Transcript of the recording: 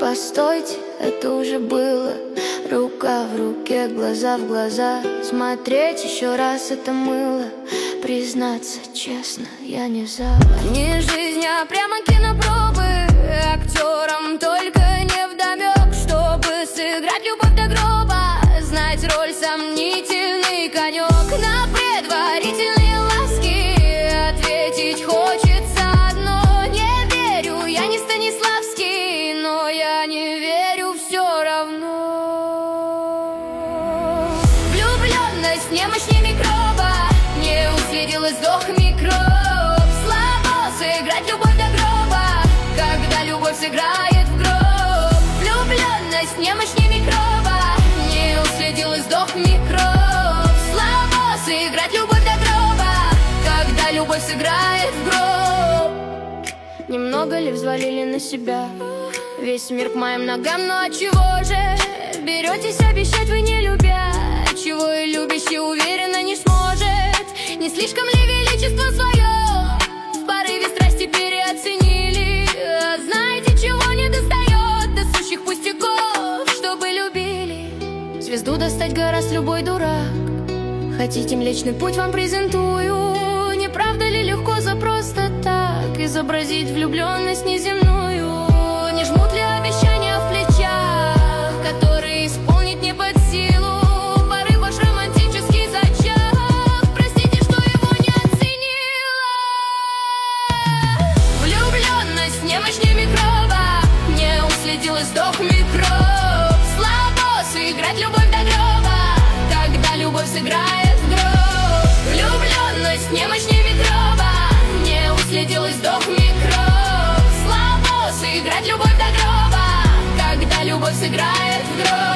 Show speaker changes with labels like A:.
A: постойте, это уже было. Рука в руке, глаза в глаза. Смотреть еще раз это мыло. Признаться честно, я не за. Не жизнь, а прямо кинопробы. Актерам только невдомек, чтобы сыграть любовь до гроба. Знать роль сомнительный конек. На предварительные ласки ответить хочется одно. Не верю, я не Станиславский, но я не верю все равно. Влюбленность немощнее микроба. Не уследил и сдох микроб. Слабо сыграть любовь до гроба, когда любовь сыграет в гроб. Влюбленность немощнее микроба. Не уследил и сдох микроб. Слабо сыграть любовь до гроба, когда любовь сыграет в гроб. Немного ли взвалили на себя весь мир к моим ногам? Ну а чего же беретесь обещать вы, не любя? Чего и любящий уверенно не сможет? Не слишком ли величество свое в порыве страсти переоценили? А знаете, чего не достает до сущих пустяков, чтобы любили? Звезду достать гораст любой дурак. Хотите Млечный Путь, вам презентую. Не правда ли легко за просто так изобразить влюбленность неземную? Не жмут ли обещания в плечах, которые исполнить не под силу? Порыв ваш романтический зачах, простите, что его не оценила. Влюбленность немощнее микроба. Не уследил и сдох микроб. Слабо сыграть любовь до гроба, когда любовь сыграет в гроб. Влюбленность немощнее микроба. Не уследил и сдох микроб. Слабо сыграть любовь до гроба, когда любовь сыграет в гроб.